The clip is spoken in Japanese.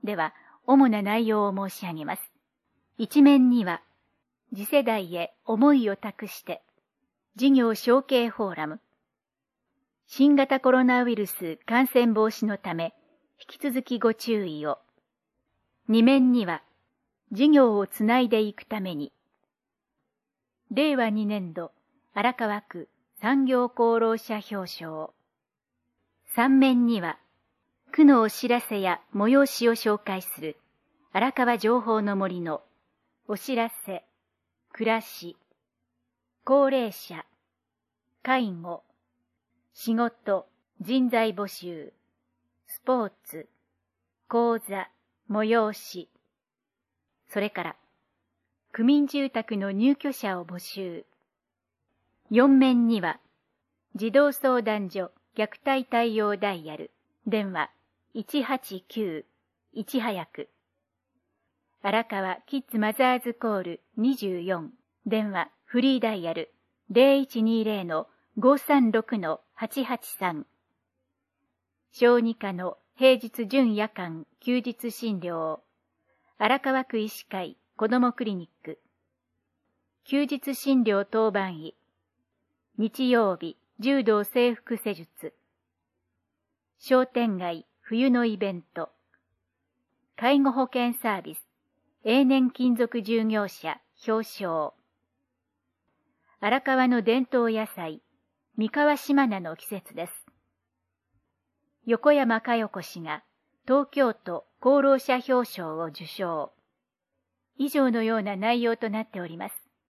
では、主な内容を申し上げます。一面には、次世代へ思いを託して、事業承継フォーラム。新型コロナウイルス感染防止のため、引き続きご注意を。二面には、事業をつないでいくために、令和2年度荒川区産業功労者表彰。三面には、区のお知らせや催しを紹介する荒川情報の森のお知らせ、暮らし、高齢者、介護、仕事、人材募集、スポーツ、講座、催し、それから、区民住宅の入居者を募集。四面には、児童相談所虐待対応ダイヤル、電話189、いち早く。荒川キッズマザーズコール24、電話フリーダイヤル0120-536-883。小児科の平日準夜間休日診療。荒川区医師会子どもクリニック。休日診療当番医。日曜日柔道整復施術。商店街冬のイベント。介護保険サービス。永年勤続従業者表彰。荒川の伝統野菜、三河島菜の季節です。横山佳代子氏が東京都功労者表彰を受賞。以上のような内容となっております。